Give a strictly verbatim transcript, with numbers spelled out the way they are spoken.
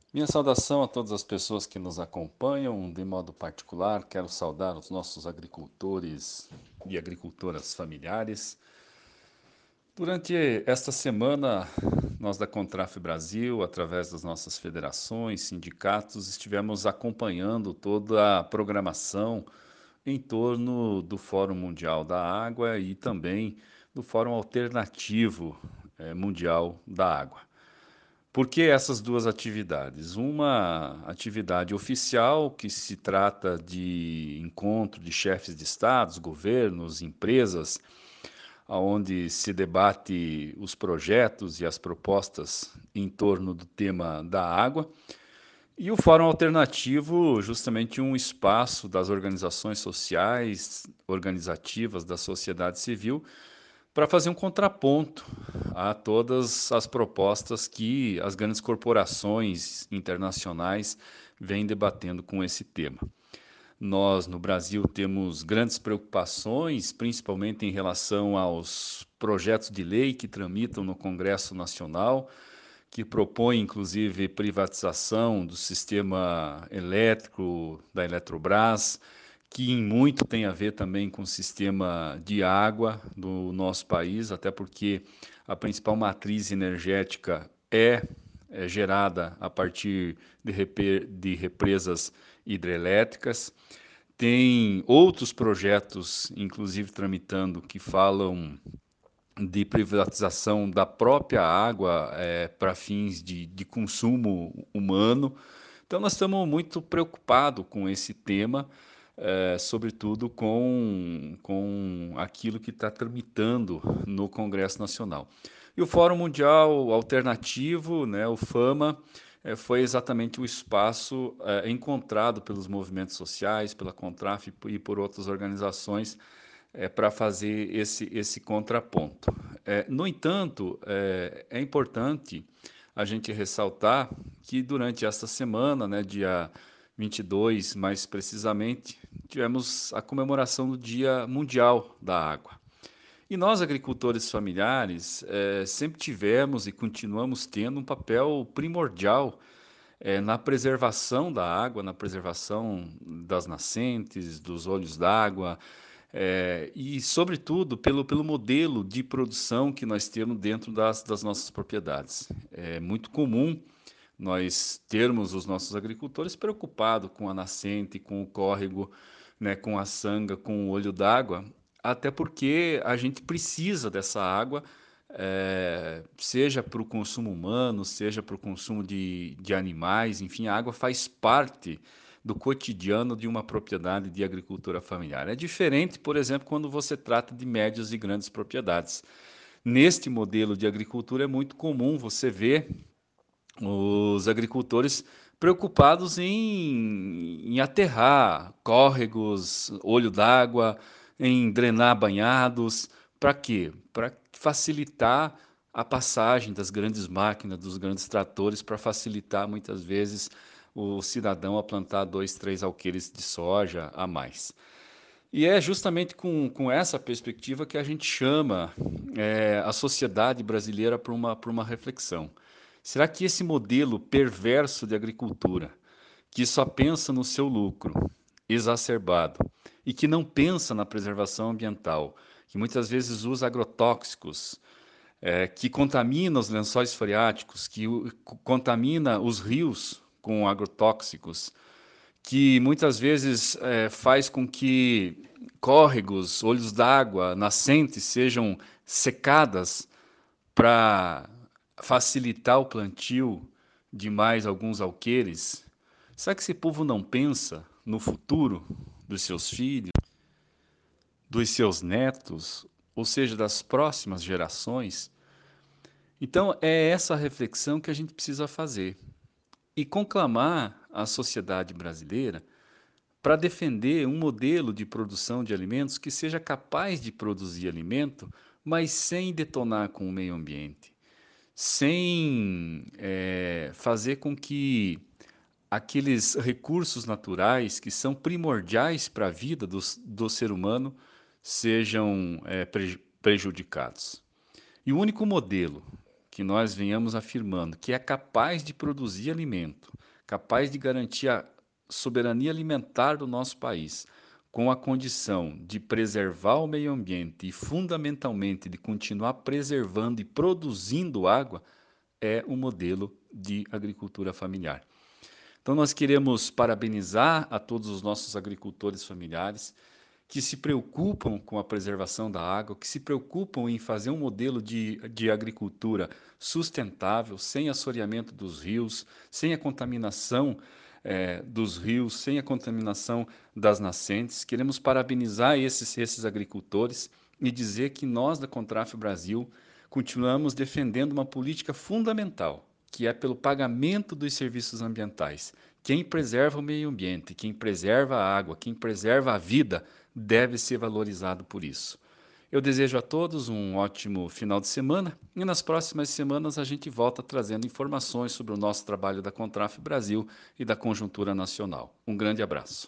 Minha saudação a todas as pessoas que nos acompanham, de modo particular, quero saudar os nossos agricultores e agricultoras familiares. Durante esta semana, nós da Contraf Brasil, através das nossas federações, sindicatos, estivemos acompanhando toda a programação em torno do Fórum Mundial da Água e também do Fórum Alternativo eh, Mundial da Água. Por que essas duas atividades? Uma atividade oficial, que se trata de encontro de chefes de estados, governos, empresas, onde se debate os projetos e as propostas em torno do tema da água. E o Fórum Alternativo, justamente um espaço das organizações sociais, organizativas da sociedade civil, para fazer um contraponto a todas as propostas que as grandes corporações internacionais vêm debatendo com esse tema. Nós, no Brasil, temos grandes preocupações, principalmente em relação aos projetos de lei que tramitam no Congresso Nacional, que propõem, inclusive, privatização do sistema elétrico da Eletrobras, que em muito tem a ver também com o sistema de água do nosso país, até porque a principal matriz energética é, é gerada a partir de, repre de represas hidrelétricas. Tem outros projetos, inclusive tramitando, que falam de privatização da própria água é, para fins de, de consumo humano. Então, nós estamos muito preocupados com esse tema, é, sobretudo com, com aquilo que está tramitando no Congresso Nacional. E o Fórum Mundial Alternativo, né, o FAMA, é, foi exatamente o espaço é, encontrado pelos movimentos sociais, pela Contraf e por outras organizações é, para fazer esse, esse contraponto. É, no entanto, é, é importante a gente ressaltar que durante esta semana, né, dia vinte e dois, mais precisamente, tivemos a comemoração do Dia Mundial da Água. E nós, agricultores familiares, é, sempre tivemos e continuamos tendo um papel primordial é, na preservação da água, na preservação das nascentes, dos olhos d'água, é, e, sobretudo, pelo, pelo modelo de produção que nós temos dentro das, das nossas propriedades. É muito comum nós termos os nossos agricultores preocupados com a nascente, com o córrego, né, com a sanga, com o olho d'água, até porque a gente precisa dessa água, é, seja para o consumo humano, seja para o consumo de, de animais, enfim, a água faz parte do cotidiano de uma propriedade de agricultura familiar. É diferente, por exemplo, quando você trata de médias e grandes propriedades. Neste modelo de agricultura é muito comum você ver os agricultores preocupados em, em aterrar córregos, olho d'água, em drenar banhados. Para quê? Para facilitar a passagem das grandes máquinas, dos grandes tratores, para facilitar muitas vezes o cidadão a plantar dois, três alqueires de soja a mais. E é justamente com, com essa perspectiva que a gente chama é, a sociedade brasileira para uma, para uma reflexão. Será que esse modelo perverso de agricultura, que só pensa no seu lucro exacerbado e que não pensa na preservação ambiental, que muitas vezes usa agrotóxicos, é, que contamina os lençóis freáticos, que o- contamina os rios com agrotóxicos, que muitas vezes é, faz com que córregos, olhos d'água, nascentes sejam secadas para facilitar o plantio de mais alguns alqueires. Será que esse povo não pensa no futuro dos seus filhos, dos seus netos, ou seja, das próximas gerações? Então, é essa reflexão que a gente precisa fazer e conclamar a sociedade brasileira para defender um modelo de produção de alimentos que seja capaz de produzir alimento, mas sem detonar com o meio ambiente, sem eh, fazer com que aqueles recursos naturais que são primordiais para a vida do, do ser humano sejam eh, pre- prejudicados. E o único modelo que nós venhamos afirmando que é capaz de produzir alimento, capaz de garantir a soberania alimentar do nosso país, com a condição de preservar o meio ambiente e, fundamentalmente, de continuar preservando e produzindo água, é um modelo de agricultura familiar. Então, nós queremos parabenizar a todos os nossos agricultores familiares que se preocupam com a preservação da água, que se preocupam em fazer um modelo de, de agricultura sustentável, sem assoreamento dos rios, sem a contaminação eh, dos rios, sem a contaminação das nascentes. Queremos parabenizar esses, esses agricultores e dizer que nós, da Contraf Brasil, continuamos defendendo uma política fundamental, que é pelo pagamento dos serviços ambientais. Quem preserva o meio ambiente, quem preserva a água, quem preserva a vida, deve ser valorizado por isso. Eu desejo a todos um ótimo final de semana e nas próximas semanas a gente volta trazendo informações sobre o nosso trabalho da Contraf Brasil e da conjuntura nacional. Um grande abraço.